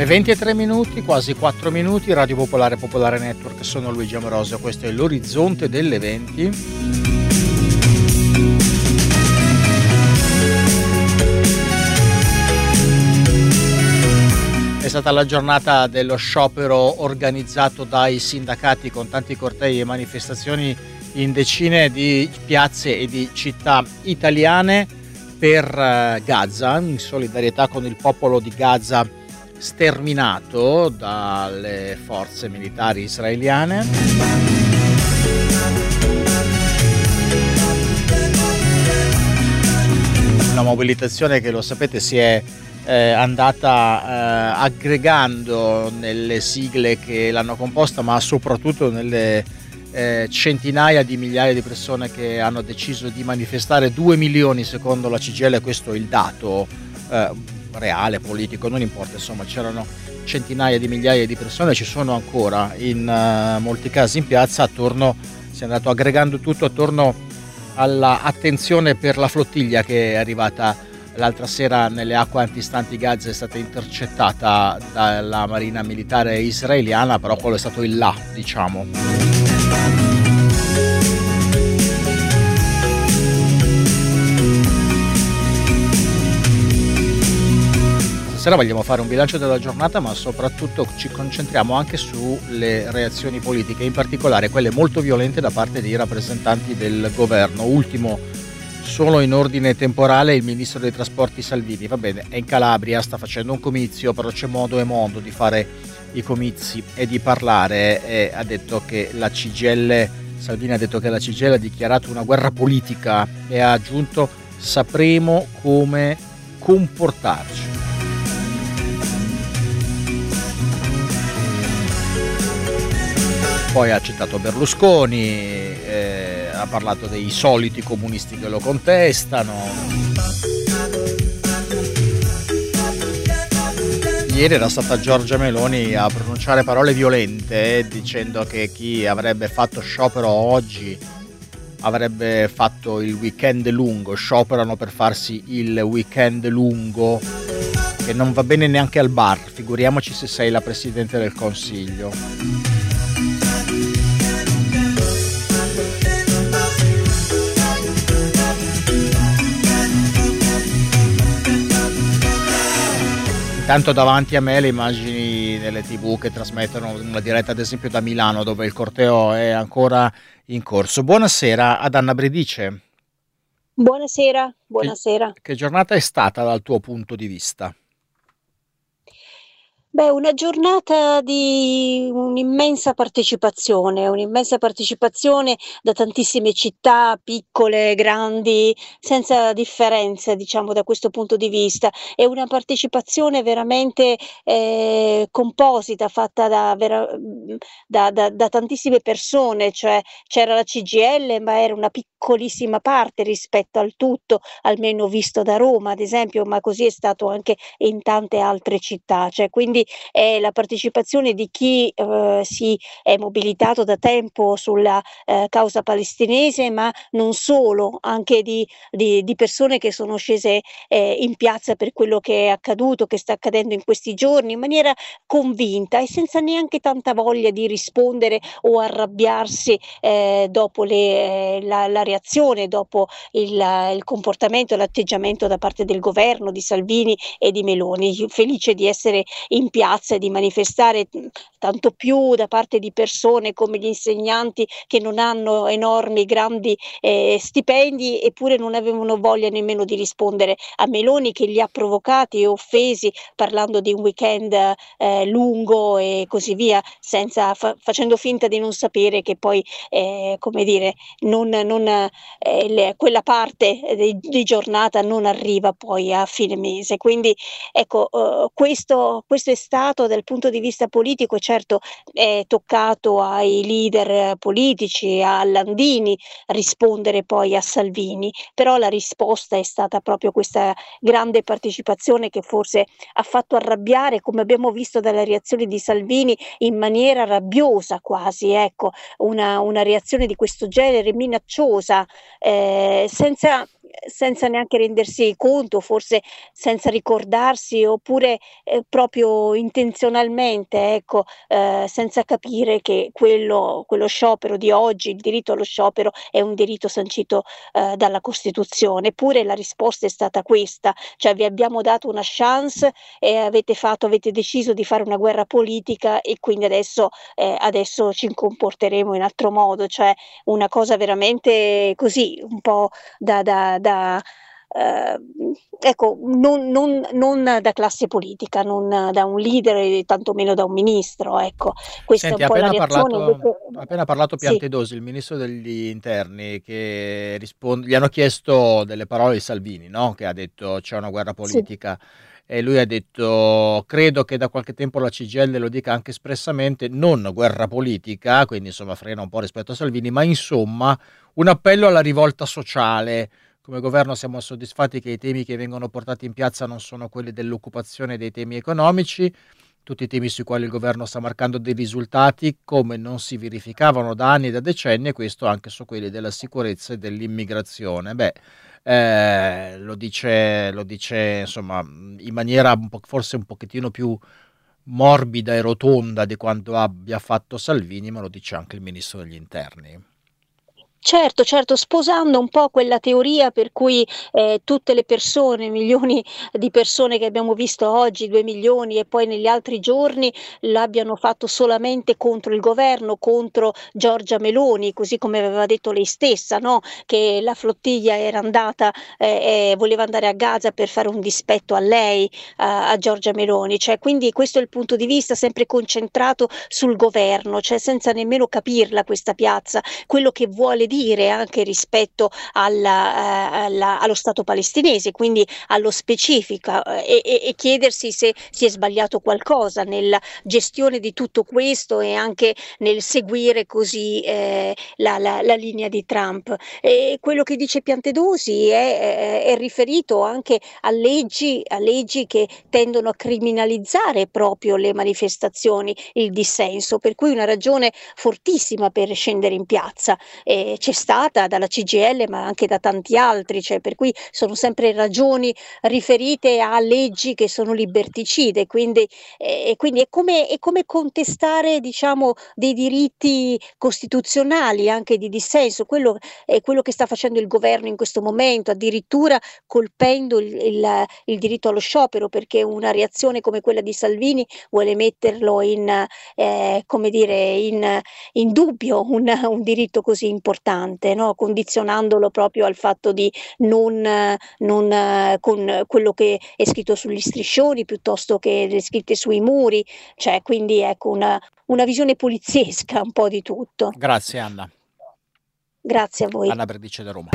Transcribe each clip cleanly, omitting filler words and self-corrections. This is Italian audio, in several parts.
Le 23 minuti, quasi 4 minuti, Radio Popolare, Popolare Network, sono Luigi Amorosio, questo è l'orizzonte delle 20. È stata la giornata dello sciopero organizzato dai sindacati con tanti cortei e manifestazioni in decine di piazze e di città italiane per Gaza, in solidarietà con il popolo di Gaza sterminato dalle forze militari israeliane. Una mobilitazione che, lo sapete, si è andata aggregando nelle sigle che l'hanno composta, ma soprattutto nelle centinaia di migliaia di persone che hanno deciso di manifestare. 2 milioni secondo la CGIL, questo è il dato reale, politico, non importa, insomma c'erano centinaia di migliaia di persone, ci sono ancora in molti casi in piazza. Si è andato aggregando tutto attorno all'attenzione per la flottiglia che è arrivata l'altra sera nelle acque antistanti Gaza, è stata intercettata dalla marina militare israeliana, però quello è stato il là, diciamo. Stasera vogliamo fare un bilancio della giornata, ma soprattutto ci concentriamo anche sulle reazioni politiche, in particolare quelle molto violente da parte dei rappresentanti del governo. Ultimo, solo in ordine temporale, il ministro dei trasporti Salvini, va bene, è in Calabria, sta facendo un comizio, però c'è modo e modo di fare i comizi e di parlare, e ha detto che la CGIL, Salvini ha detto che la CGIL ha dichiarato una guerra politica e ha aggiunto: sapremo come comportarci. Poi ha citato Berlusconi, ha parlato dei soliti comunisti che lo contestano. Ieri era stata Giorgia Meloni a pronunciare parole violente, dicendo che chi avrebbe fatto sciopero oggi avrebbe fatto il weekend lungo. Scioperano per farsi il weekend lungo, che non va bene neanche al bar, figuriamoci se sei la Presidente del Consiglio. Intanto davanti a me le immagini delle TV che trasmettono una diretta, ad esempio da Milano, dove il corteo è ancora in corso. Buonasera ad Anna Bredice. Buonasera, buonasera. Che giornata è stata dal tuo punto di vista? Beh, una giornata di un'immensa partecipazione da tantissime città, piccole, grandi, senza differenze, diciamo, da questo punto di vista. È una partecipazione veramente composita, fatta da tantissime persone, cioè c'era la CGIL, ma era una piccolissima parte rispetto al tutto, almeno visto da Roma, ad esempio, ma così è stato anche in tante altre città. Cioè, quindi è la partecipazione di chi si è mobilitato da tempo sulla causa palestinese, ma non solo, anche di persone che sono scese in piazza per quello che è accaduto, che sta accadendo in questi giorni, in maniera convinta e senza neanche tanta voglia di rispondere o arrabbiarsi dopo la reazione, dopo il comportamento, l'atteggiamento da parte del governo, di Salvini e di Meloni. Felice di essere in piazza e di manifestare, tanto più da parte di persone come gli insegnanti, che non hanno enormi, grandi stipendi, eppure non avevano voglia nemmeno di rispondere a Meloni, che li ha provocati e offesi parlando di un weekend lungo e così via, facendo finta di non sapere che poi come dire, quella parte di giornata non arriva poi a fine mese. Quindi ecco, questo è stato, dal punto di vista politico, certo è toccato ai leader politici, a Landini rispondere poi a Salvini, però la risposta è stata proprio questa grande partecipazione, che forse ha fatto arrabbiare, come abbiamo visto dalle reazioni di Salvini, in maniera rabbiosa quasi, ecco, una reazione di questo genere, minacciosa, senza senza neanche rendersi conto, forse senza ricordarsi, oppure, proprio intenzionalmente, ecco, senza capire che quello sciopero di oggi, il diritto allo sciopero è un diritto sancito, dalla Costituzione. Eppure la risposta è stata questa, cioè vi abbiamo dato una chance e avete deciso di fare una guerra politica e quindi adesso ci comporteremo in altro modo, cioè una cosa veramente così, un po' da ecco, non da classe politica, non da un leader e tantomeno da un ministro, ecco. Questa è Senti, un po' la reazione invece. ha appena parlato Sì, Piantedosi, il ministro degli interni, che gli hanno chiesto delle parole di Salvini, no? Che ha detto c'è una guerra sì. politica, e lui ha detto credo che da qualche tempo la CGIL lo dica anche espressamente, non guerra politica, quindi insomma frena un po' rispetto a Salvini, ma insomma un appello alla rivolta sociale. Come governo siamo soddisfatti che i temi che vengono portati in piazza non sono quelli dell'occupazione e dei temi economici, tutti i temi sui quali il governo sta marcando dei risultati come non si verificavano da anni e da decenni, e questo anche su quelli della sicurezza e dell'immigrazione. Beh, lo dice insomma in maniera forse un pochettino più morbida e rotonda di quanto abbia fatto Salvini, ma lo dice anche il ministro degli interni. Certo, certo, sposando un po' quella teoria per cui, tutte le persone, milioni di persone che abbiamo visto oggi, 2.000.000 e poi negli altri giorni, l'abbiano fatto solamente contro il governo, contro Giorgia Meloni, così come aveva detto lei stessa, no, che la flottiglia era andata voleva andare a Gaza per fare un dispetto a lei, a Giorgia Meloni. Cioè, quindi questo è il punto di vista sempre concentrato sul governo, cioè senza nemmeno capirla questa piazza, quello che vuole dire anche rispetto allo Stato palestinese, quindi allo specifico, e chiedersi se si è sbagliato qualcosa nella gestione di tutto questo e anche nel seguire così la linea di Trump. E quello che dice Piantedosi è riferito anche a leggi che tendono a criminalizzare proprio le manifestazioni, il dissenso, per cui una ragione fortissima per scendere in piazza. C'è stata dalla CGIL, ma anche da tanti altri, cioè per cui sono sempre ragioni riferite a leggi che sono liberticide, quindi è come contestare, diciamo, dei diritti costituzionali anche di dissenso. Quello è quello che sta facendo il governo in questo momento, addirittura colpendo il diritto allo sciopero, perché una reazione come quella di Salvini vuole metterlo come dire, in dubbio un diritto così importante, no, condizionandolo proprio al fatto di non con quello che è scritto sugli striscioni piuttosto che le scritte sui muri, cioè quindi ecco una visione poliziesca un po' di tutto. Grazie Anna. Grazie a voi. Anna Berdice da Roma.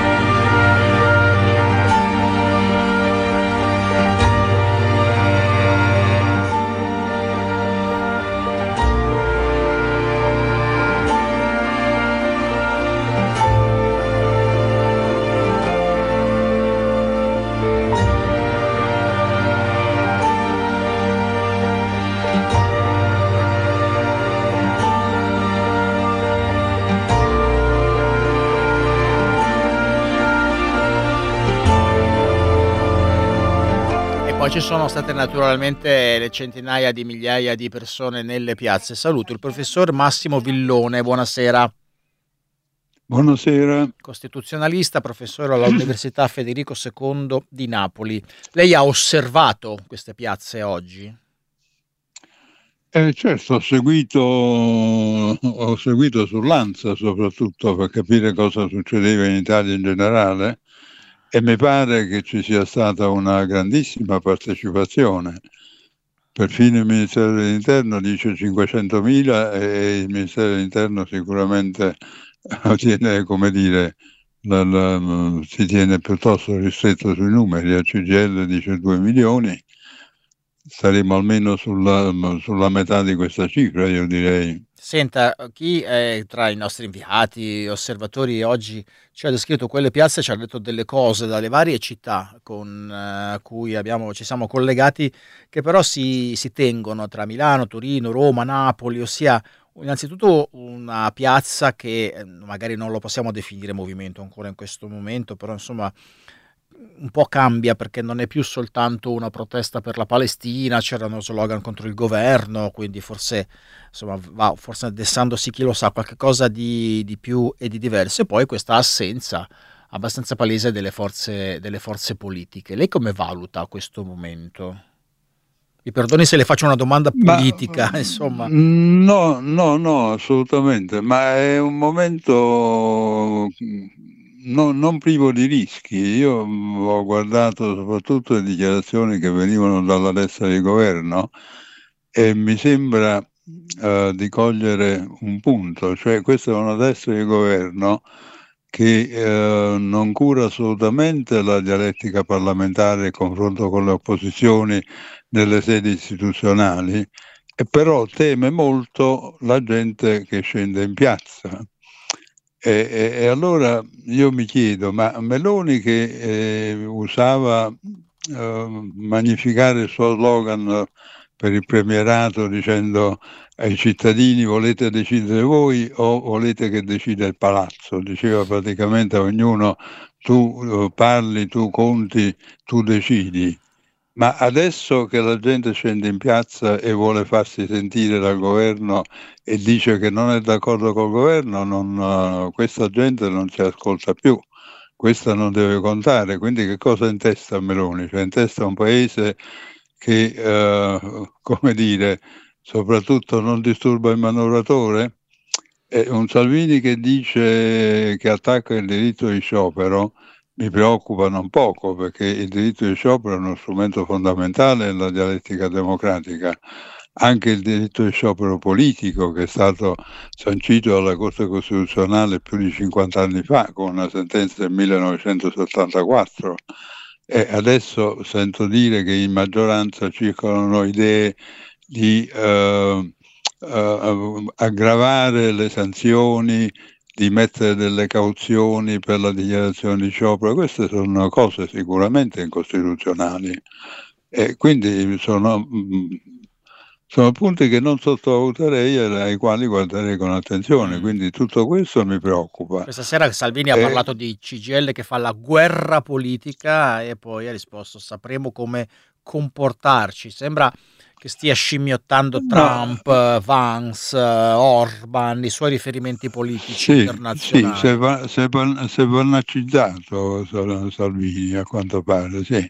Poi ci sono state naturalmente le centinaia di migliaia di persone nelle piazze. Saluto il professor Massimo Villone, buonasera. Buonasera. Costituzionalista, professore all'Università Federico II di Napoli. Lei ha osservato queste piazze oggi? Certo, ho seguito sull'ANSA soprattutto per capire cosa succedeva in Italia in generale, e mi pare che ci sia stata una grandissima partecipazione. Perfino il Ministero dell'Interno dice 500.000 e il Ministero dell'Interno sicuramente tiene, come dire, si tiene piuttosto ristretto sui numeri. La CGIL dice 2 milioni, saremo almeno sulla metà di questa cifra, io direi. Senta, chi è tra i nostri inviati, osservatori oggi ci ha descritto quelle piazze, ci ha detto delle cose dalle varie città con cui ci siamo collegati, che però si tengono tra Milano, Torino, Roma, Napoli, ossia Innanzitutto una piazza che magari non lo possiamo definire movimento ancora in questo momento, però insomma un po' cambia, perché non è più soltanto una protesta per la Palestina, c'erano slogan contro il governo, quindi forse insomma va forse addessandosi, chi lo sa, qualche cosa di più e di diverso, e poi questa assenza abbastanza palese delle forze politiche. Lei come valuta questo momento? Mi perdoni se le faccio una domanda Ma politica, insomma. no, no, no, assolutamente, ma è un momento non privo di rischi. Io ho guardato soprattutto le dichiarazioni che venivano dalla destra di governo e mi sembra di cogliere un punto, cioè questa è una destra di governo che non cura assolutamente la dialettica parlamentare, il confronto con le opposizioni nelle sedi istituzionali, e però teme molto la gente che scende in piazza. E allora io mi chiedo, ma Meloni che usava magnificare il suo slogan per il premierato dicendo ai cittadini volete decidere voi o volete che decida il palazzo? Diceva praticamente a ognuno tu parli, tu conti, tu decidi. Ma adesso che la gente scende in piazza e vuole farsi sentire dal governo e dice che non è d'accordo col governo, questa gente non si ascolta più, questa non deve contare. Quindi che cosa ha in testa Meloni? Cioè in testa un paese che, come dire, soprattutto non disturba il manovratore? Un Salvini che dice che attacca il diritto di sciopero mi preoccupa non poco, perché il diritto di sciopero è uno strumento fondamentale nella dialettica democratica. Anche il diritto di sciopero politico, che è stato sancito dalla Corte Costituzionale più di 50 anni fa con una sentenza del 1974. E adesso sento dire che in maggioranza circolano idee di aggravare le sanzioni, di mettere delle cauzioni per la dichiarazione di sciopero. Queste sono cose sicuramente incostituzionali e quindi sono punti che non sottovaluterei e ai quali guarderei con attenzione, quindi tutto questo mi preoccupa. Questa sera Salvini ha parlato di CGIL che fa la guerra politica e poi ha risposto sapremo come comportarci. Sembra che stia scimmiottando Trump, Vance, Orban, i suoi riferimenti politici internazionali. Si è vannacciato Salvini, a quanto pare, sì.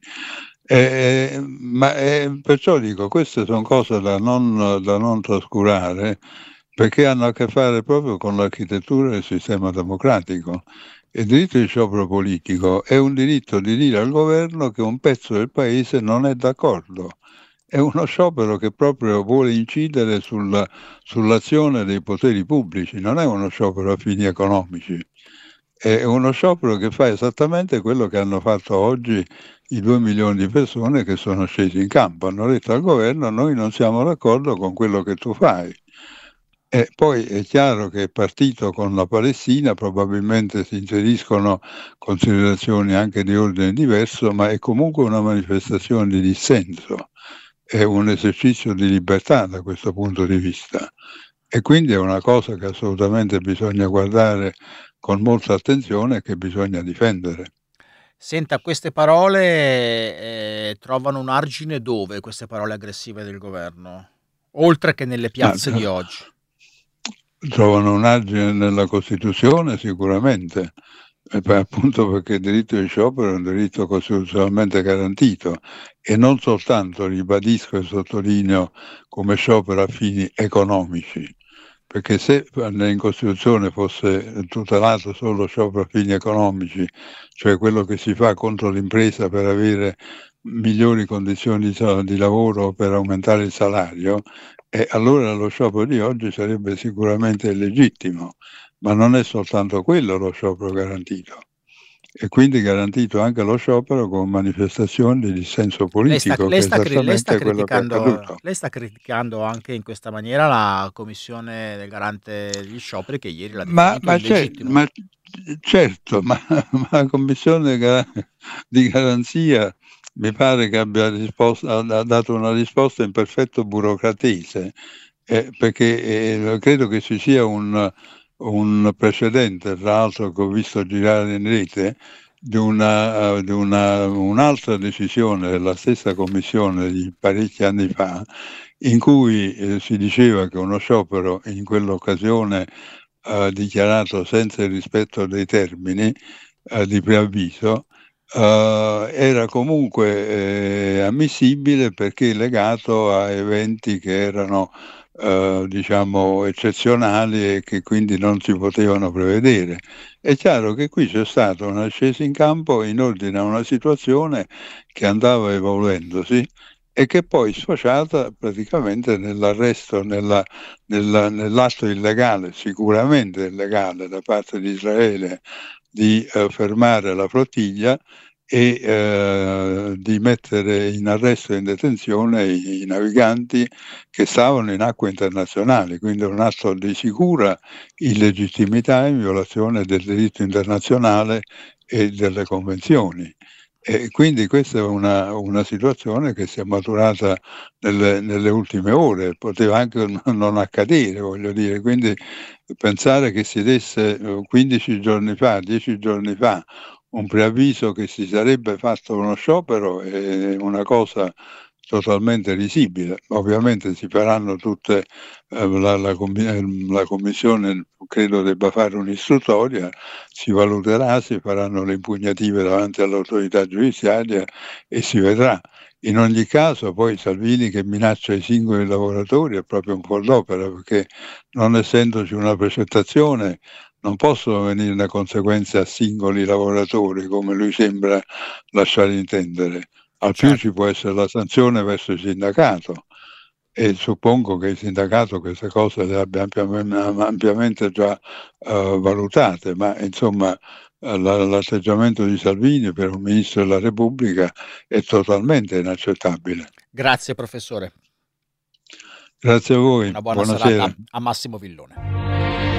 Ma perciò dico, queste sono cose da non trascurare, perché hanno a che fare proprio con l'architettura del sistema democratico. Il diritto di sciopero politico è un diritto di dire al governo che un pezzo del paese non è d'accordo. È uno sciopero che proprio vuole incidere sull'azione dei poteri pubblici, non è uno sciopero a fini economici, è uno sciopero che fa esattamente quello che hanno fatto oggi i 2 milioni di persone che sono scesi in campo. Hanno detto al governo noi non siamo d'accordo con quello che tu fai. E poi è chiaro che è partito con la Palestina, probabilmente si inseriscono considerazioni anche di ordine diverso, ma è comunque una manifestazione di dissenso. È un esercizio di libertà da questo punto di vista e quindi è una cosa che assolutamente bisogna guardare con molta attenzione e che bisogna difendere. Senta, queste parole trovano un argine dove, queste parole aggressive del governo, oltre che nelle piazze di oggi? Trovano un argine nella Costituzione sicuramente, appunto perché il diritto di sciopero è un diritto costituzionalmente garantito e non soltanto, ribadisco e sottolineo, come sciopero a fini economici, perché se in Costituzione fosse tutelato solo sciopero a fini economici, cioè quello che si fa contro l'impresa per avere migliori condizioni di lavoro, per aumentare il salario, e allora lo sciopero di oggi sarebbe sicuramente illegittimo, ma non è soltanto quello lo sciopero garantito. E quindi garantito anche lo sciopero con manifestazioni di dissenso politico, Lei sta criticando anche in questa maniera la commissione del garante degli scioperi che ieri l'ha definito illegittimo. Certo, ma la commissione di garanzia mi pare che abbia dato una risposta in perfetto burocratese, perché credo che ci sia un precedente, tra l'altro, che ho visto girare in rete, di un'altra decisione della stessa commissione di parecchi anni fa, in cui si diceva che uno sciopero in quell'occasione dichiarato senza il rispetto dei termini di preavviso era comunque ammissibile perché legato a eventi che erano diciamo eccezionali e che quindi non si potevano prevedere. È chiaro che qui c'è stata una scesa in campo in ordine a una situazione che andava evolvendosi e che poi è sfociata praticamente nell'arresto, nell'atto illegale, sicuramente illegale da parte di Israele, di fermare la flottiglia e di mettere in arresto e in detenzione i naviganti che stavano in acque internazionali, quindi un atto di sicura illegittimità in violazione del diritto internazionale e delle convenzioni. E quindi questa è una situazione che si è maturata nelle ultime ore, poteva anche non accadere, voglio dire, quindi pensare che si desse 15 giorni fa, 10 giorni fa, un preavviso che si sarebbe fatto uno sciopero è una cosa totalmente risibile. Ovviamente si faranno tutte, la commissione credo debba fare un'istruttoria, si valuterà, si faranno le impugnative davanti all'autorità giudiziaria e si vedrà. In ogni caso poi Salvini che minaccia i singoli lavoratori è proprio un fuor d'opera, perché non essendoci una precettazione non possono venire le conseguenze a singoli lavoratori come lui sembra lasciare intendere. Al più ci può essere la sanzione verso il sindacato e suppongo che il sindacato queste cose le abbia ampiamente già valutate, ma insomma l'atteggiamento di Salvini per un ministro della Repubblica è totalmente inaccettabile. Grazie professore. Grazie a voi. Una buona Buonasera. serata a Massimo Villone.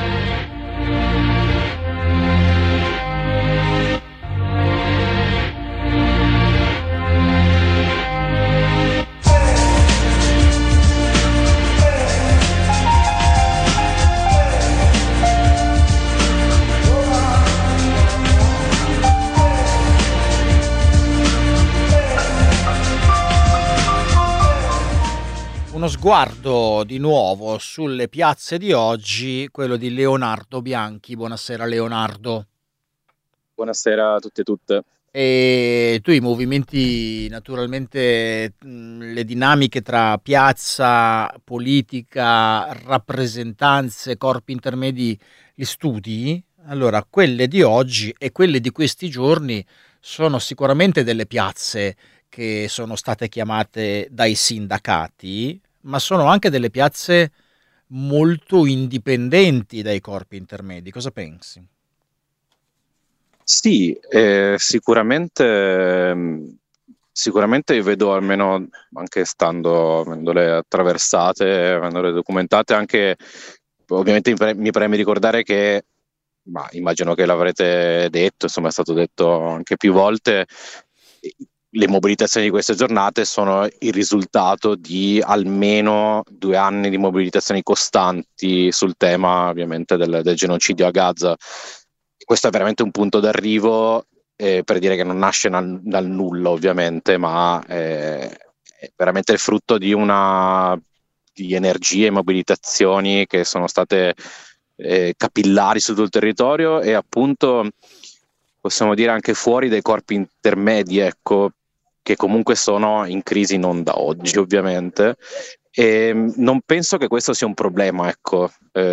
Uno sguardo di nuovo sulle piazze di oggi, quello di Leonardo Bianchi. Buonasera Leonardo. Buonasera a tutti e tutte. E tu i movimenti, naturalmente, le dinamiche tra piazza, politica, rappresentanze, corpi intermedi, li studi? Allora, quelle di oggi e quelle di questi giorni sono sicuramente delle piazze che sono state chiamate dai sindacati, ma sono anche delle piazze molto indipendenti dai corpi intermedi. Cosa pensi? Sì, sicuramente io vedo, almeno anche avendole attraversate, avendole documentate, anche ovviamente mi preme ricordare che, ma immagino che l'avrete detto, insomma è stato detto anche più volte, le mobilitazioni di queste giornate sono il risultato di almeno 2 anni di mobilitazioni costanti sul tema ovviamente del genocidio a Gaza. Questo è veramente un punto d'arrivo per dire che non nasce dal nulla ovviamente, ma è veramente il frutto di energie e mobilitazioni che sono state capillari su tutto il territorio e appunto possiamo dire anche fuori dai corpi intermedi, ecco, che comunque sono in crisi non da oggi ovviamente, e non penso che questo sia un problema, ecco,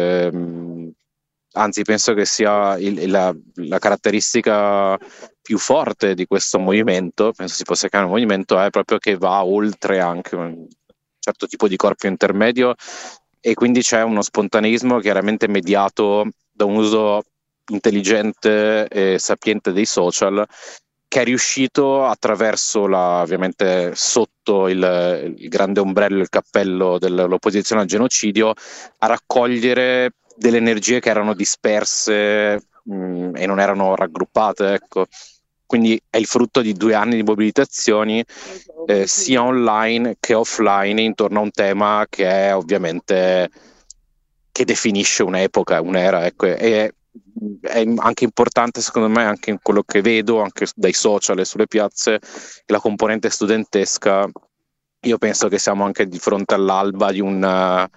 anzi penso che sia la caratteristica più forte di questo movimento, penso si possa chiamare un movimento, è proprio che va oltre anche un certo tipo di corpo intermedio e quindi c'è uno spontaneismo chiaramente mediato da un uso intelligente e sapiente dei social, che è riuscito attraverso ovviamente sotto il grande ombrello, il cappello dell'opposizione al genocidio, a raccogliere delle energie che erano disperse e non erano raggruppate, ecco. quindi è il frutto di 2 anni di mobilitazioni sia online che offline intorno a un tema che è ovviamente che definisce un'epoca, un'era, ecco, e è anche importante secondo me anche in quello che vedo anche dai social e sulle piazze, la componente studentesca. Io penso che siamo anche di fronte all'alba di un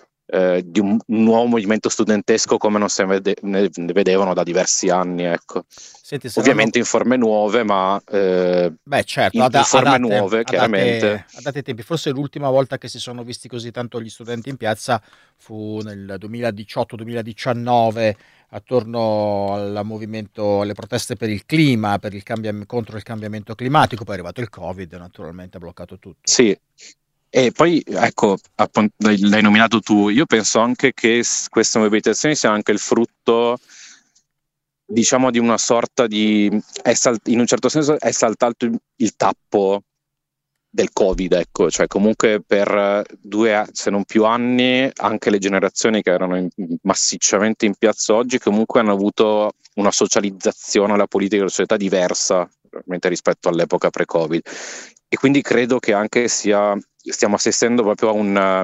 nuovo movimento studentesco come non se ne vedevano da diversi anni, ecco. Senti, ovviamente in forme nuove, ma certo, in forme nuove, chiaramente. A dati tempi. Forse l'ultima volta che si sono visti così tanto gli studenti in piazza fu nel 2018-2019, attorno al movimento, alle proteste per il clima, contro il cambiamento climatico. Poi è arrivato il Covid, naturalmente ha bloccato tutto. Sì. E poi, ecco, l'hai nominato tu, io penso anche che queste mobilitazioni siano anche il frutto, diciamo, di una sorta di... in un certo senso è saltato il tappo del Covid, ecco, cioè comunque per 2, se non più anni, anche le generazioni che erano massicciamente in piazza oggi comunque hanno avuto una socializzazione alla politica e alla società diversa rispetto all'epoca pre-Covid. E quindi credo che anche stiamo assistendo proprio a un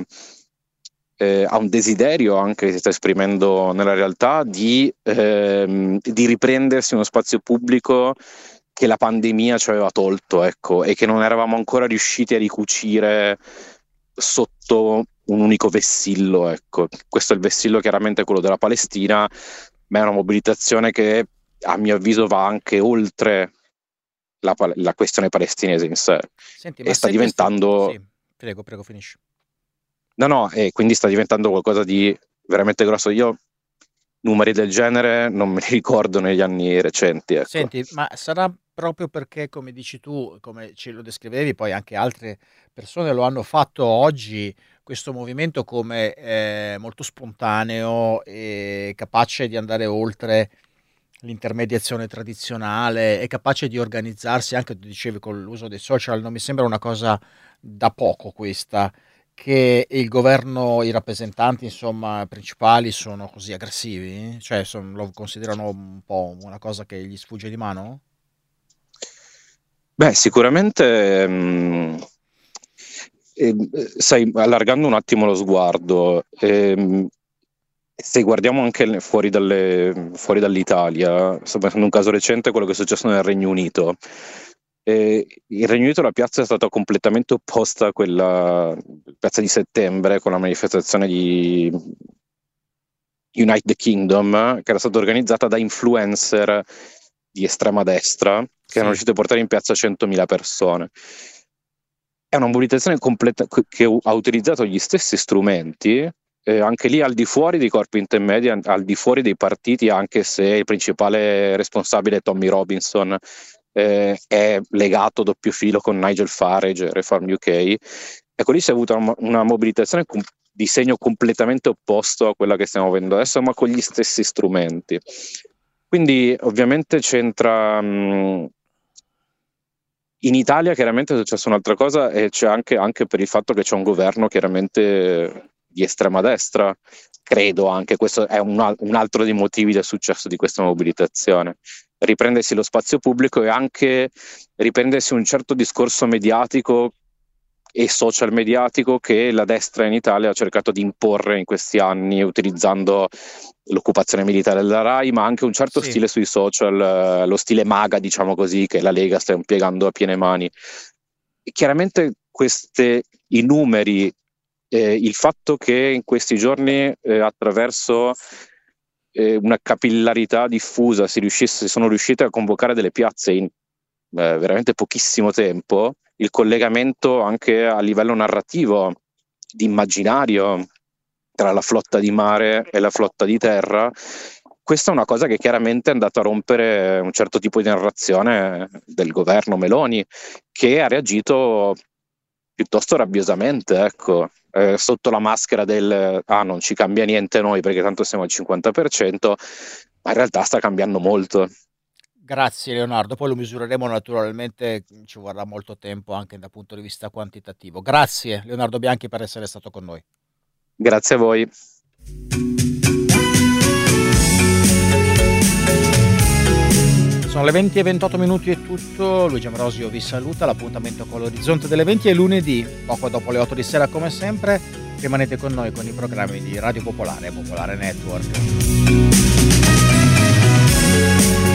desiderio anche che si sta esprimendo nella realtà di riprendersi uno spazio pubblico che la pandemia ci aveva tolto, ecco, e che non eravamo ancora riusciti a ricucire sotto un unico vessillo, ecco. Questo è il vessillo, chiaramente quello della Palestina, ma è una mobilitazione che a mio avviso va anche oltre la questione palestinese in sé. Senti, e sta diventando... Sì, prego, finisci. No, e quindi sta diventando qualcosa di veramente grosso. Io numeri del genere non me li ricordo negli anni recenti, ecco. Senti, ma sarà proprio perché, come dici tu, come ce lo descrivevi, poi anche altre persone lo hanno fatto oggi, questo movimento come molto spontaneo e capace di andare oltre l'intermediazione tradizionale, è capace di organizzarsi, anche tu dicevi con l'uso dei social, non mi sembra una cosa da poco questa, che il governo, i rappresentanti insomma principali sono così aggressivi, cioè lo considerano un po' una cosa che gli sfugge di mano? Beh, sicuramente sai, allargando un attimo lo sguardo, se guardiamo anche fuori dall'Italia, sto pensando a un caso recente, quello che è successo nel Regno Unito. Il Regno Unito, la piazza è stata completamente opposta a quella piazza di settembre, con la manifestazione di Unite the Kingdom, che era stata organizzata da influencer di estrema destra, che erano riusciti a portare in piazza 100.000 persone. È una mobilitazione completa che ha utilizzato gli stessi strumenti, anche lì al di fuori dei corpi intermedi, al di fuori dei partiti, anche se il principale responsabile, Tommy Robinson, è legato doppio filo con Nigel Farage, Reform UK. Ecco, lì si è avuta una mobilitazione di segno completamente opposto a quella che stiamo vedendo adesso, ma con gli stessi strumenti. Quindi ovviamente c'entra... in Italia chiaramente è successa un'altra cosa, e c'è anche per il fatto che c'è un governo chiaramente di estrema destra, credo anche, questo è un altro dei motivi del successo di questa mobilitazione. Riprendersi lo spazio pubblico e anche riprendersi un certo discorso mediatico e social mediatico che la destra in Italia ha cercato di imporre in questi anni, utilizzando l'occupazione militare della RAI, ma anche un certo stile sui social, lo stile MAGA, diciamo così, che la Lega sta impiegando a piene mani. E chiaramente i numeri, il fatto che in questi giorni attraverso una capillarità diffusa si sono riuscite a convocare delle piazze in veramente pochissimo tempo, il collegamento anche a livello narrativo, di immaginario tra la flotta di mare e la flotta di terra, questa è una cosa che chiaramente è andata a rompere un certo tipo di narrazione del governo Meloni, che ha reagito piuttosto rabbiosamente, ecco, sotto la maschera del non ci cambia niente noi perché tanto siamo al 50%, ma in realtà sta cambiando molto. Grazie Leonardo, poi lo misureremo naturalmente, ci vorrà molto tempo anche dal punto di vista quantitativo. Grazie Leonardo Bianchi per essere stato con noi. Grazie a voi. Sono le 20:28 è tutto. Luigi Ambrosio vi saluta. L'appuntamento con l'Orizzonte delle 20 è lunedì, poco dopo le 8 di sera come sempre. Rimanete con noi con i programmi di Radio Popolare e Popolare Network.